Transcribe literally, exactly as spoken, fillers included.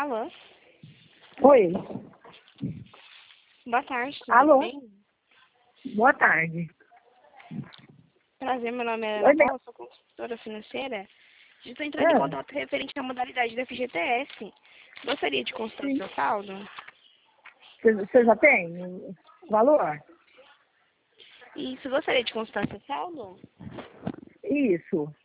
Alô? Oi. Boa tarde, tudo Alô? bem? Boa tarde. Prazer, meu nome é Oi, Ana bem. Paula, sou consultora financeira. Estou entrando em Ah, contato referente à modalidade da F G T S. Gostaria de consultar o sim. seu saldo? Você você já tem o valor? Isso, gostaria de consultar o seu saldo? Isso.